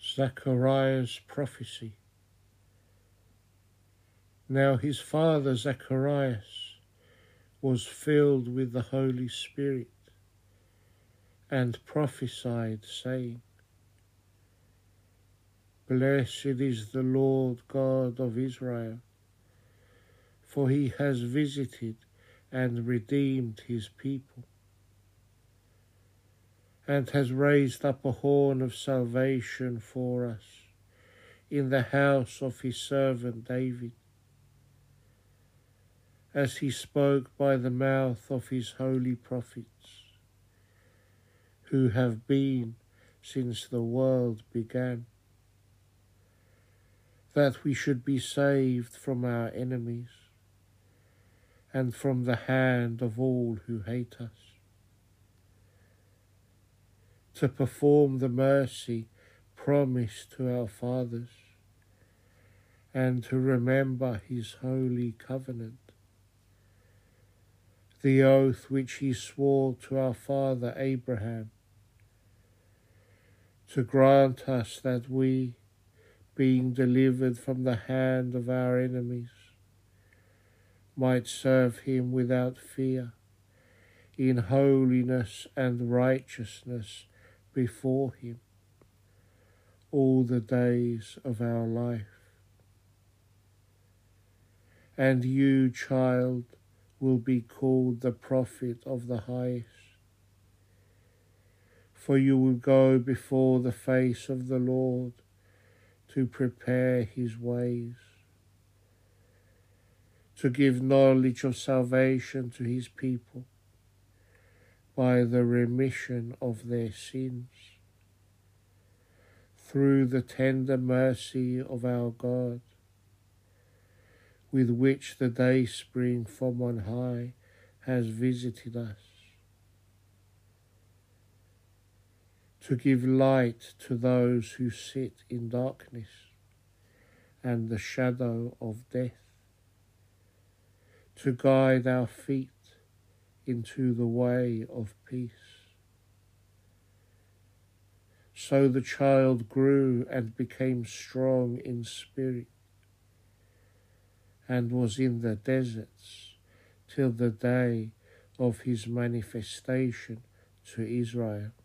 Zechariah's prophecy. Now his father Zacharias was filled with the Holy Spirit and prophesied, saying, Blessed is the Lord God of Israel, for he has visited and redeemed his people, and has raised up a horn of salvation for us in the house of his servant David, as he spoke by the mouth of his holy prophets, who have been since the world began, that we should be saved from our enemies and from the hand of all who hate us, to perform the mercy promised to our fathers, and to remember his holy covenant, the oath which he swore to our father Abraham, to grant us that we, being delivered from the hand of our enemies, might serve him without fear, in holiness and righteousness before him, all the days of our life. And you, child, will be called the prophet of the highest, for you will go before the face of the Lord to prepare his ways, to give knowledge of salvation to his people by the remission of their sins, through the tender mercy of our God, with which the dayspring from on high has visited us, to give light to those who sit in darkness and the shadow of death, to guide our feet into the way of peace. So the child grew and became strong in spirit, and was in the deserts till the day of his manifestation to Israel.